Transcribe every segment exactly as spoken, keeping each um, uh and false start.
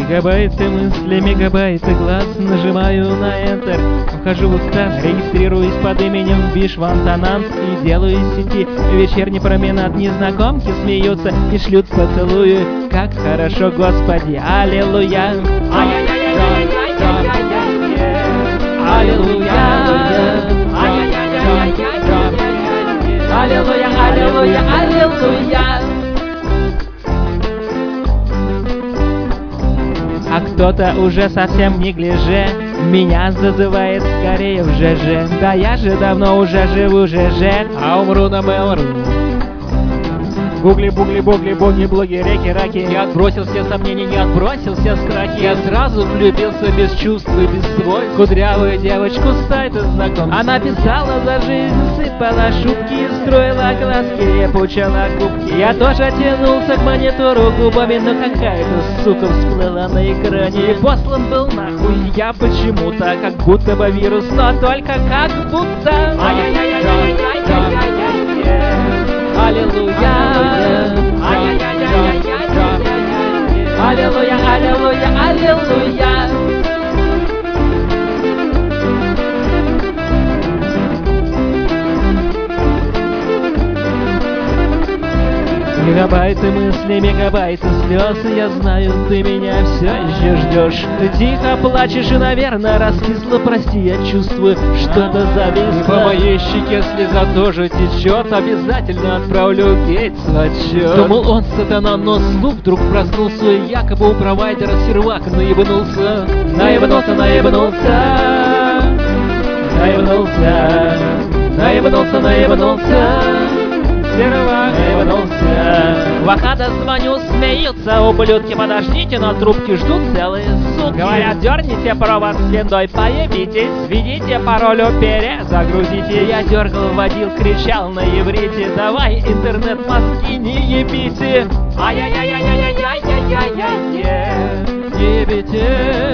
Гигабайты мысли, мегабайты глаз, нажимаю на Enter, вхожу в экстаз, регистрируюсь под именем Вишвантанант и делаю из сети вечерний променад. Незнакомки смеются и шлют поцелуи, как хорошо, Господи, аллилуйя. Аллилуйя, аллилуйя, аллилуйя, аллилуйя. А кто-то уже совсем не гляже меня зазывает скорее в ЖЖ. Да я же давно уже живу ЖЖ, а умру на Mail.ru. Гугли, бугли, бугли, боги, блоги, реки, раки. Я отбросил все сомнения, не отбросил все страхи. Я сразу влюбился без чувств и без свойств. Кудрявую девочку с сайта знакомств. Она писала за жизнь, сыпала шутки, строила глазки, репучила губки. Я тоже тянулся к монитору губами, но какая-то сука всплыла на экране. И послан был нахуй я почему-то, как будто бы вирус, но только как будто. Аллилуйя, аллилуйя, аллилуйя, аллилуйя. Мегабайты мысли, мегабайты слез, я знаю, ты меня все еще ждешь. Ты тихо плачешь и, наверное, раскисло, прости, я чувствую, что-то зависло. И по моей щеке слеза тоже течет, обязательно отправлю Гейтсу отчет. Думал он сатана, но слух вдруг проснулся, и якобы у провайдера сервак наебнулся. Наебнулся, наебнулся, наебнулся, наебнулся, наебнулся. Сервак наебнулся. Вахада звоню, смеются ублюдки. Подождите, на трубке ждут целые сутки. Говорят, дерните провод следой, поебитесь. Введите пароль, перезагрузите. Я дергал, водил, кричал на иврите. Давай, интернет, мозги не ебите. Ай-яй-яй-яй-яй-яй-яй-яй-яй. Не ебите.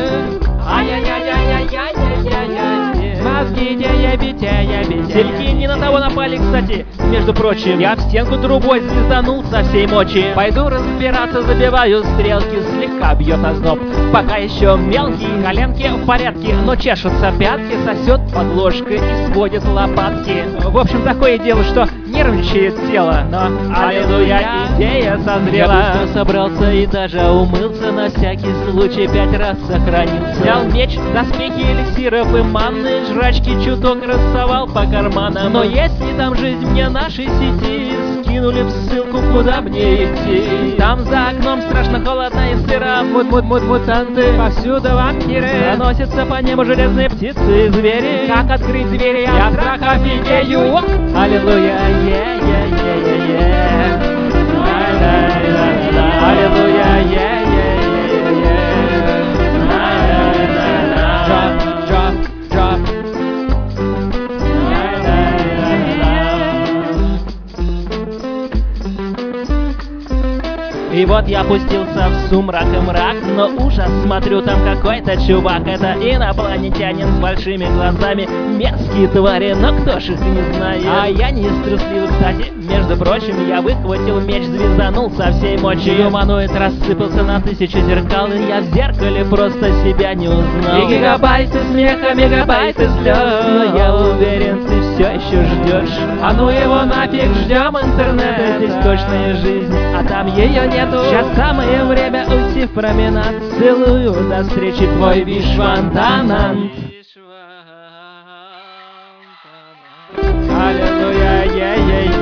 Ай-яй-яй-яй-яй-яй-яй-яй. Мозги не ебите, ебите. Сельки не на того напали, кстати. Между прочим, я в стенку трубой звезданул со всей мочи. Пойду разбираться, забиваю стрелки, слегка бьет озноб. Пока еще мелкие, коленки в порядке, но чешутся пятки, сосет подложкой и сводит лопатки. В общем, такое дело, что нервничает тело, но аллилуйя, идея созрела. Я быстро собрался и даже умылся, на всякий случай пять раз сохранился. Взял меч, доспехи, эликсиров и манны, жрачки чуток рассовал по карманам. Но если там жизнь мне нашей сети, скинули в ссылку, куда мне идти. Там за окном страшно холодно и сыро, мут-мут-мут-мутанты, повсюду вампиры, проносятся по небу железные птицы и звери. Как открыть двери, я от страха офигею. Аллилуйя, е-е-е-е-е. Аллилуйя, е-е-е-е-е. Drop, drop, drop. И вот я опустился в сумрак и мрак, но ужас, смотрю, там какой-то чувак. Это инопланетянин с большими глазами, мерзкие твари, но кто ж их не знает. А я не из трусливых, кстати, между прочим, я выхватил меч, звезданул со всей мочи. Юманоид рассыпался на тысячу зеркал, и я в зеркале просто себя не узнал. И гигабайты смеха, мегабайты слез, но я уверен, ты все еще ждешь. А ну его нафиг, ждем интернета, здесь точная жизнь, а там ее нет. Сейчас самое время уйти в променад. Целую, до встречи, твой Вишвантанант. Аллилуйя, е-е-е.